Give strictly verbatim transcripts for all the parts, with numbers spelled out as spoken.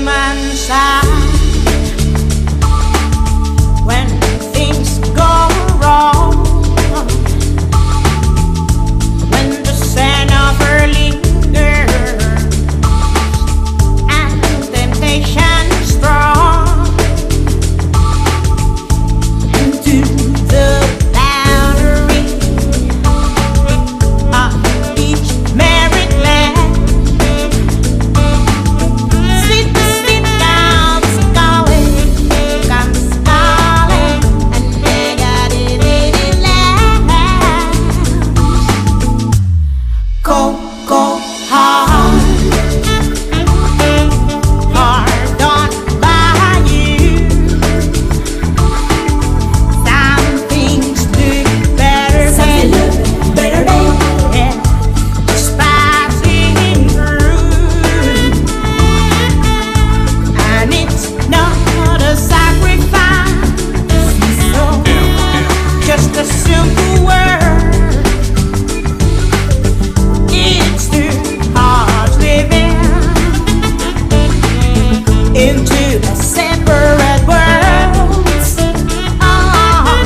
human side. When things go wrong, when the scent of her lingers and temptation strong, into the boundary of each married land, sit sit down, sculling, comes calling, and negativity lands. Go go hard, hard on by you. Some things look better than better than just passing through, and it's not a sacrifice, no, just a simple word. It's two hearts living into a separate worlds. Ah,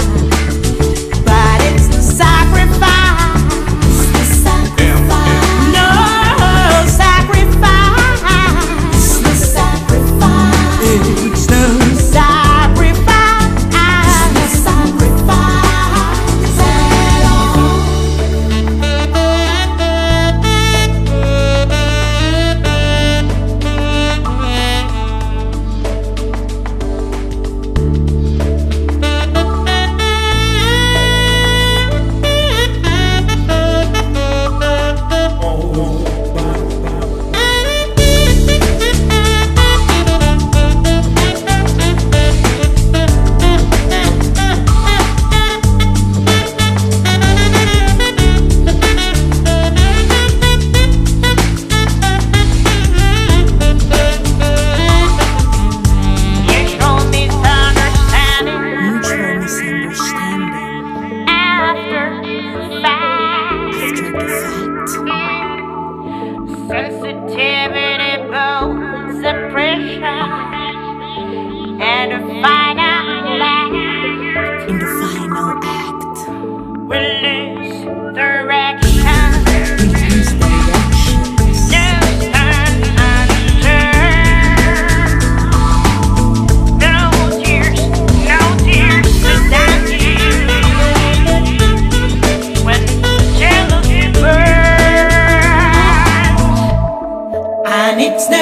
but it's the sacrifice, the sacrifice. No sacrifice, the sacrifice. It's the sacrifice, the sacrifice at all. Mutual misunderstanding after the fact. Sensitivity, bones, and pressure, and a final act. In the final act, we lose direction. We lose direction. No turn unturned. No tears, no tears to stand you. When jealousy burns, and it's